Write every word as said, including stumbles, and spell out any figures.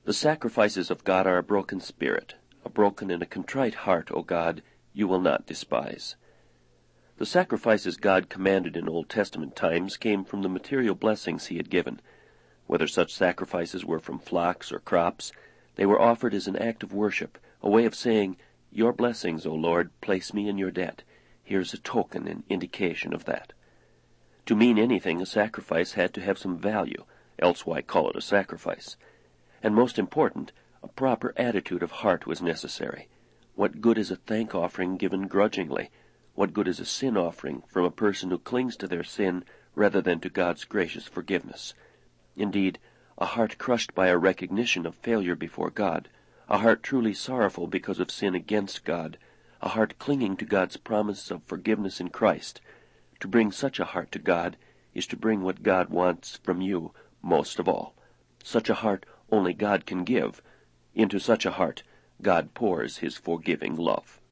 The sacrifices of God are a broken spirit. A broken and a contrite heart, O God, you will not despise. The sacrifices God commanded in Old Testament times came from the material blessings he had given. Whether such sacrifices were from flocks or crops, they were offered as an act of worship, a way of saying, Your blessings, O Lord, place me in your debt. Here's a token and indication of that. To mean anything, a sacrifice had to have some value, else why call it a sacrifice? And most important, a proper attitude of heart was necessary. What good is a thank offering given grudgingly? What good is a sin offering from a person who clings to their sin rather than to God's gracious forgiveness? Indeed, a heart crushed by a recognition of failure before God, a heart truly sorrowful because of sin against God, a heart clinging to God's promise of forgiveness in Christ, to bring such a heart to God is to bring what God wants from you most of all. Such a heart only God can give. Into such a heart God pours his forgiving love.